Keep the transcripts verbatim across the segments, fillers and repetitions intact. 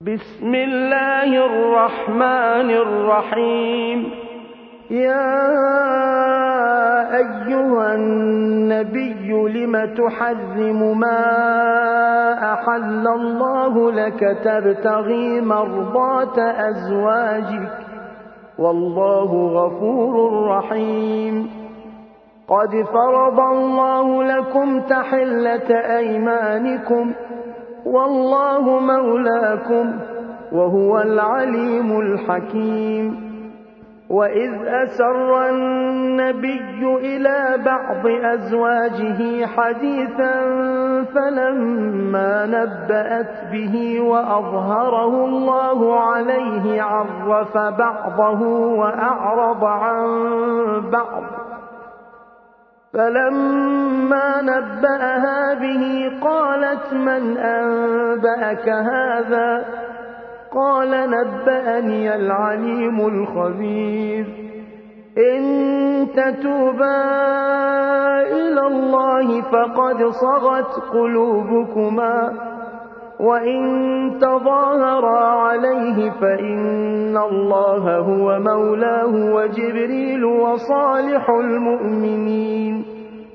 بسم الله الرحمن الرحيم. يا أيها النبي لم تحرم ما أحل الله لك تبتغي مرضات أزواجك والله غفور رحيم. قد فرض الله لكم تحلة أيمانكم والله مولاكم وهو العليم الحكيم. وإذ أسر النبي إلى بعض أزواجه حديثا فلما نبأت به وأظهره الله عليه عرف بعضه وأعرض عن بعض، فلما نبأها به قالت من أنبأك هذا؟ قال نبأني العليم الخبير. إن تتوبا إلى الله فقد صغت قلوبكما وإن تظاهرا عليه فإن الله هو مولاه وجبريل وصالح المؤمنين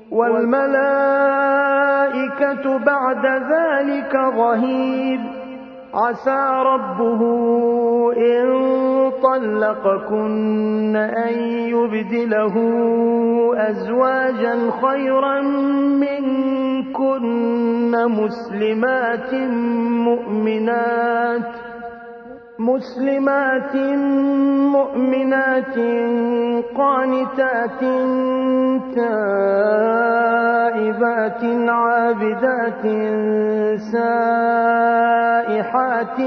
والملائكة بعد ذلك ظهير. عسى ربه إن طلقكن أن يبدله أزواجا خيرا منكن مسلمات مؤمنات مسلمات مؤمنات قانتات تائبات عابدات سائحات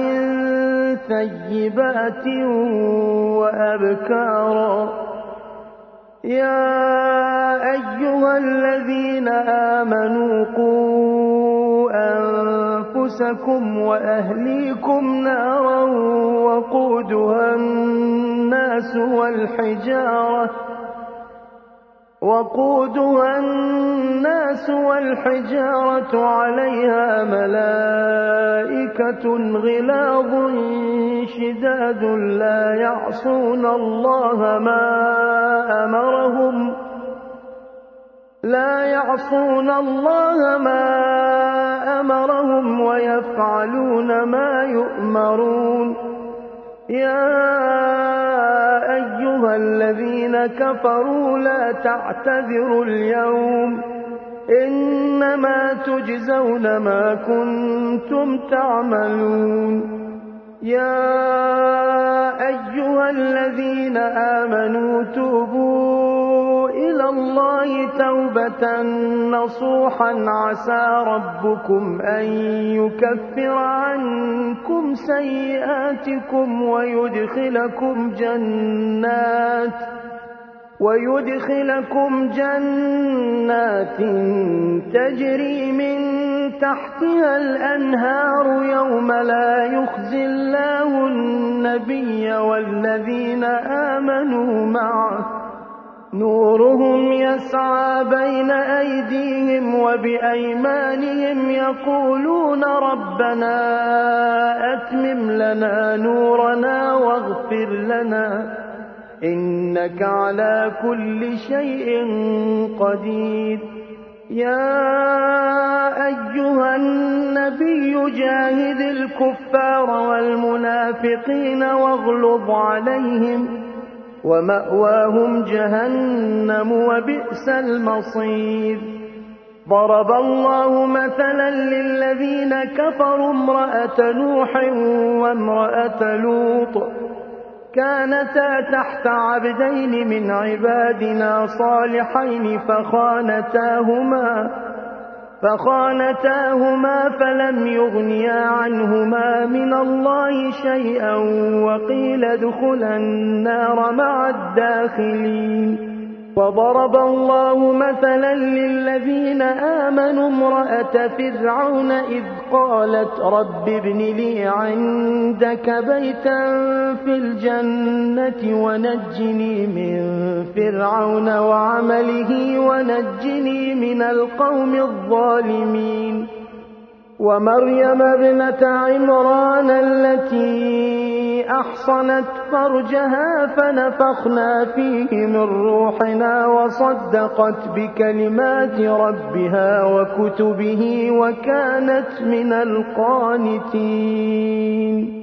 ثيبات وأبكارا. يا أيها الذين آمنوا قوا أنفسكم وأهليكم نارا وقودها الناس والحجارة وقودها الناس والحجارة عليها ملائكة غلاظ شداد لا يعصون الله ما أمرهم لا يعصون الله ما أمرهم ويفعلون ما يؤمرون. يا أيها الذين كفروا لا تعتذروا اليوم إنما تجزون ما كنتم تعملون. يا أيها الذين آمنوا توبوا إلى الله توبة نصوحا عسى ربكم أن يكفر عنكم سيئاتكم ويدخلكم جنات ويدخلكم جنات تجري من تحتها الأنهار يوم لا يخزي الله النبي والذين آمنوا معه نورهم يسعى بين أيديهم وبأيمانهم يقولون ربنا أتمم لنا نورنا واغفر لنا إنك على كل شيء قدير. يا أيها النبي جاهد الكفار والمنافقين واغلظ عليهم ومأواهم جهنم وبئس المصير. ضرب الله مثلا للذين كفروا امرأة نوح وامرأة لوط كانتا تحت عبدين من عبادنا صالحين فخانتاهما فخانتاهما فلم يغنيا عنهما من الله شيئا وقيل ادخلا النار مع الداخلين. وضرب الله مثلا للذين آمنوا امرأة فرعون إذ قالت رب ابن لي عندك بيتا في الجنة ونجني من فرعون وعمله ونجني من القوم الظالمين. ومريم ابنة عمران التي أحصنت فرجها فنفخنا فيه من روحنا وصدقت بكلمات ربها وكتبه وكانت من القانتين